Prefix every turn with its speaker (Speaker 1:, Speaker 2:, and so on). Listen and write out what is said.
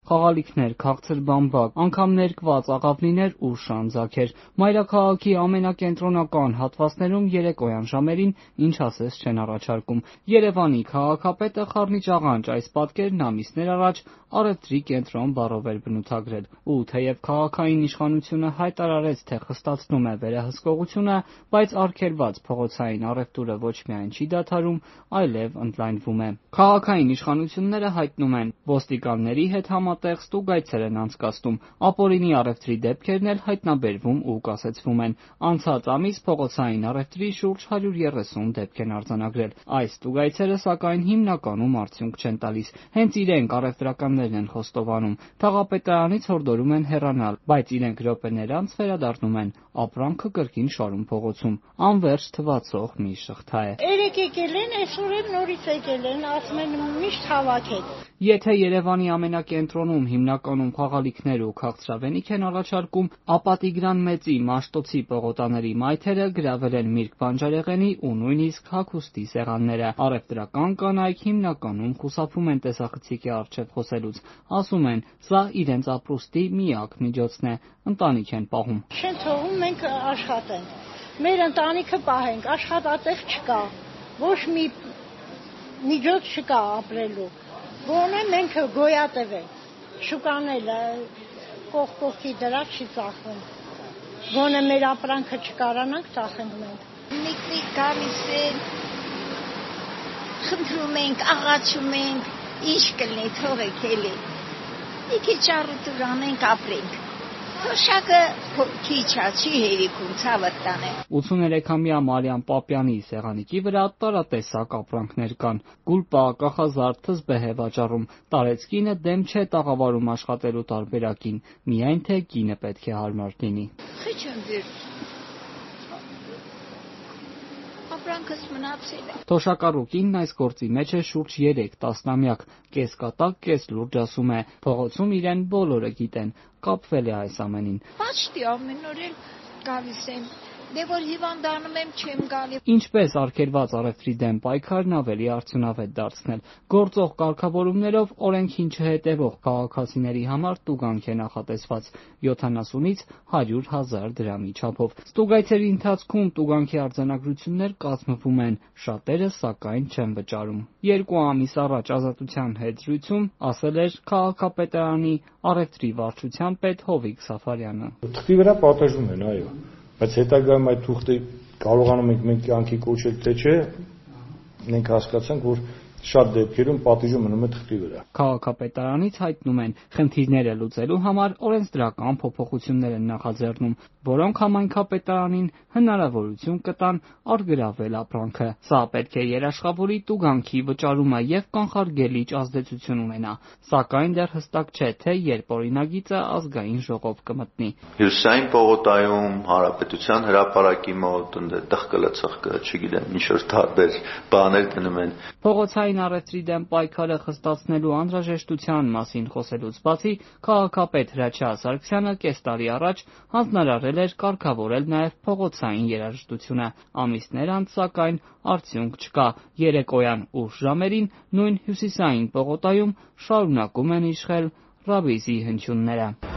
Speaker 1: խաղալիքներ, քաղցր բամբակ, անգամ ներկված աղավնիներ ու շանձակեր։ Մայրաքաղաքի ամենակենտրոնական հատվածներում երեկոյան ժամերին ինչ ասես չեն առաջարկում։ Երևանի քաղաքապետը խառնիչ աղանջ այս պատկերն ամիսներ առաջ առևտրի կենտրոն բառով էր բնութագրել, ու թեև քաղաքային իշխանությունը հայտարարեց, թե խստացնում է վերահսկողությունը, բայց արգելված փողոցային առևտուրը ոչ միայն չի դադարում, այլև ընդլայնվում է։ Քաղաքային իշխանությունները հայտնում են, ոստիկանների հետ համատեղ ստուգայցեր են անցկացնում, ապօրինի առևտրի դեպքերն էլ հայտնաբերվում ու կասեցվում են։ Անցած ամիս փողոցային առևտրի շուրջ 130 դեպք են արձանագրել։ Այս ստուգայցերը, սակայն, հիմնականում արդյունք չեն տալիս։ Հենց իրենք առևտրականներն են խոստովանում, թաղապետարանից հորդորում են հեռանալ, բայց իրենք րոպեներ անց վերադառնում են, ապրանքը կրկին շարում փողոցում։ Անվերջ թվացող մի շղթա է։
Speaker 2: Երեկ եկել են, այսօր էլ նորից եկել են, ասում են միշտ հավաքեք։
Speaker 1: Եթե Երևանի ամենակենտրոնում հիմնականում խաղալիքներ ու քաղցրավենիք են առաջարկում, ապա Տիգրան Մեծի Մաշտոցի պողոտաների մայթերը գրավել են Միրգ Բանջարեղենի ու նույնիսկ հագուստի սեղանները։ Առևտրական կանայք հիմնականում խուսափում են տեսախցիկի առջև խոսելուց, ասում են, սա իրենց ապրուստի միակ միջոցն է, ընտանիք են պահում։
Speaker 2: Չեն թողում մենք աշխատենք, մեր ընտանիքը պահենք, աշխատատեղ չկա, ոչ մի միջոց չկա ապրելու։ Գոնե մենք գոյատև ենք, շուկանել կողքի դրա չի ծախվում, գոնե մեր ապրանքը չկարանանք ծախենք մենք։
Speaker 3: Միկնիկ գալիս են, խնդրում ենք, աղաչում ենք, ինչ կլինի թողեք էլի, մի քիչ առուտուր անենք ապրենք։ Թոշակը քիչ է, չի հերիքում, ցավը տանե։
Speaker 1: 83-ամյա Մարիամ Պապյանի սեղանիկի վրա տարատեսակ ապրանքներ կան։ Գուլպա, կախազարդ, թզբեհ է վաճառում։ Տարեցկինը դեմ չէ տաղավարում աշխատելու տարբերակին, միայն թե կինը պետք է հարմար լինի։
Speaker 3: Ապրանքս մնացել է։
Speaker 1: Թոշակառուկինն այս գործի մեջ է շուրջ 3 տասնամյակ, կես կատակ, կես լուրջ ասում է, փողոցում իրեն բոլորը գիտեն, կապվել է այս ամենին։
Speaker 3: Պաչտի ամեն օր էլ գալիս եմ, դե որ հիվանդանում եմ չեմ գալի։
Speaker 1: Ինչպես արգելված առևտրի դեմ պայքարն ավելի արդյունավետ դարձնել։ Գործող կարգավորումներով օրենքին չհետևող քաղաքացիների համար տուգանք է նախատեսված 70-ից 100,000 դրամի չափով։ Ստուգայցերի ընթացքում տուգանքի արձանագրություններ կազմվում են, շատերը սակայն չեն վճարում։ 2 ամիս առաջ Ազատության հետ զրույցում ասել էր քաղաքապետարանի առևտրի վարչության պետ Հովիկ Սաֆարյանը։
Speaker 4: Թղթի վրա պատժում են, այո, բայց հետագայում այդ թուղթը կարողանում ենք մենք կյանքի կոչել թե չէ, մենք հասկացանք, որ շատ դեպքերում պատիժը մնում է թղթի վրա։
Speaker 1: Քաղաքապետարանից հայտնում են, խնդիրները լուծելու համար օրենսդրական փոփոխություններ են նախաձեռնում, որոնք համայնքապետարանին հնարավորություն կտան առգրավել ապրանքը։ Սա պետք է երաշխավորի տուգանքի վճարումը եւ կանխարգելիչ ազդեցություն ունենա, սակայն դեռ հստակ չէ, թե երբ օրինագիծը ազգային ժողով կմտնի։
Speaker 5: Հյուսային պողոտայում Հանրապետության հրապարակի մոտ տխկը, չգիտեմ, ինչ որ տարբեր բաներ դնում են։
Speaker 1: Փողոցային առևտրի դեմ պայքարը խստացնելու անհրաժեշտության մասին խոսելուց բացի, քաղաքապետ Հրաչյա Սարգսյանը կես տարի առաջ հանձնարարել էր կարգավորել նաև փողոցային երաժշտությունը։ Ամիսներ անց, սակայն, արդյունք չկա։ Երեկոյան ուշ ժամերին նույն հյուսիսային պողոտայում շարունակում են իշխել ռաբիզի հնչյունները։